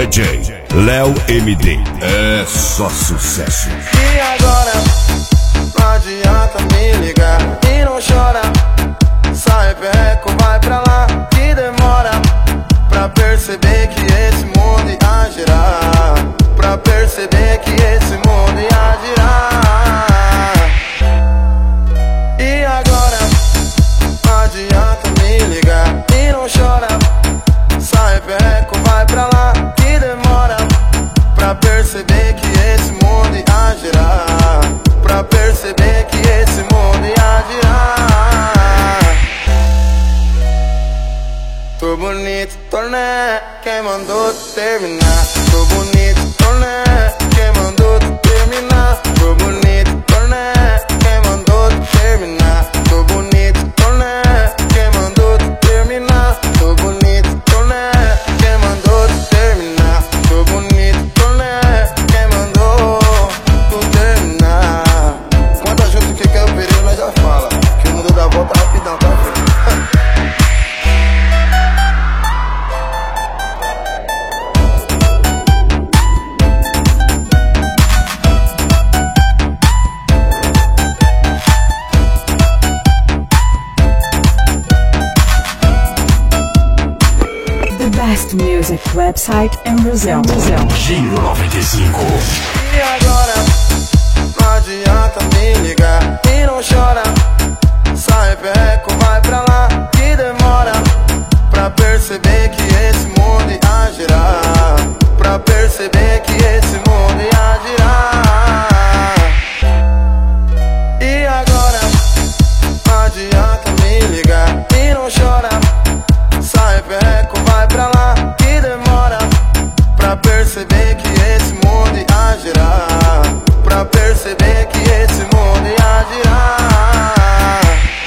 DJ Léo MD. É só sucesso. E agora, não adianta me ligar e não chora. Sai perreco, vai pra lá, que demora pra perceber que esse mundo ia girar. Pra perceber que esse mundo ia girar. E agora, não adianta me ligar e não chora. Sai perreco, vai pra lá, que demora pra perceber que esse mundo ia girar. Pra perceber que esse mundo ia girar. Tô bonito, torné, quem mandou terminar? Tô bonito, torné, quem mandou terminar? Tô bonito, torné, quem mandou terminar? Tô bonito, torné, quem mandou terminar? Tô bonito, torné, quem mandou terminar? Tô bonito, torné, quem mandou terminar? Conta junto que quer o perigo, nós já fala. Que o mundo dá volta rapidão, tá vendo? Best Music Website in Brazil. Giro 95. E agora, não adianta me ligar e não chora. Sai perreco, vai pra lá, que demora pra perceber que esse mundo ia girar. Pra perceber que esse mundo ia girar. E agora, não adianta me ligar e não chora. Sai perreco, vai pra lá, que demora pra perceber que esse mundo ia girar. Pra perceber que esse mundo ia girar.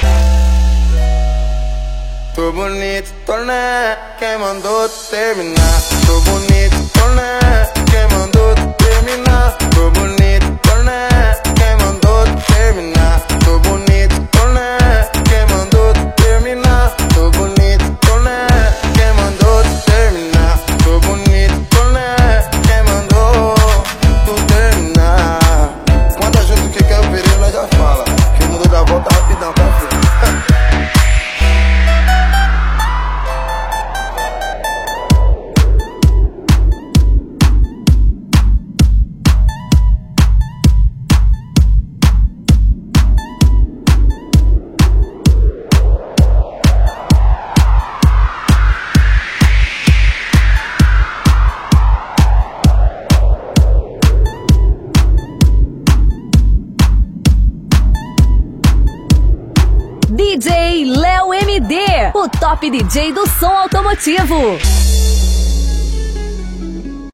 Tô bonito, torné, quem mandou terminar? Tô bonito, torné, quem mandou terminar? Tô bonito, torné, quem mandou terminar? Tô bonito, torné, quem mandou terminar? Tô bonito, torné, quem mandou terminar? Tô bonito, torné, quem mandou terminar? Conta junto que quer o perigo, nós já fala. Que o mundo dá volta rapidão, tá vendo? DJ Léo MD, o top DJ do som automotivo.